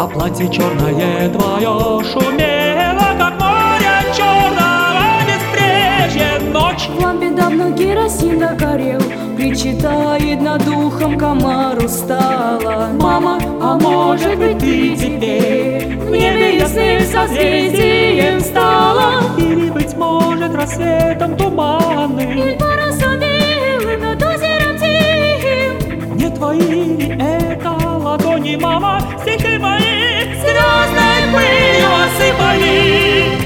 А платье черное твое шумело, как море черного безбрежья ночь. В лампе давно керосин догорел, причитает над духом, комар устала. Мама, а может быть ты теперь в небе ясным созвездием стала? Или, быть может, рассветом туманным, Или парусом белым над озером тихим? не твои ли это ладони, мама, стихи мои звездной пылью осыпали?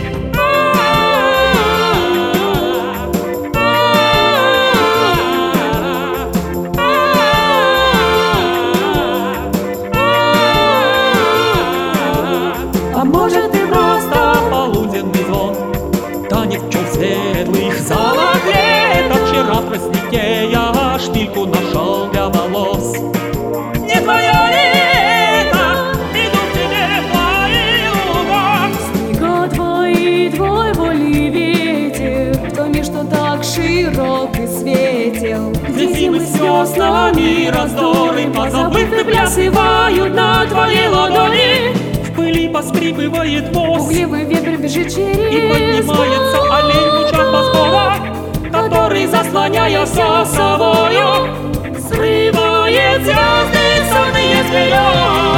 А может, и просто полуденный звон танет пчел светлых залах лета. Вчера в тростнике я шпильку нашел для волос. Не твое ли это? Иду к тебе в твои луга. Снега твои, твой воли ветер, в том мир, что так широк и светел. Где зимы звездного раздоры, позабыв и плясывают на твоей ладони. В пыли поскрипывает мост, Пугливый ветер бежит и через поднимается мост, олень в лучах Босфора, который, заслоняя все собою, срывает звезды сонные с берег.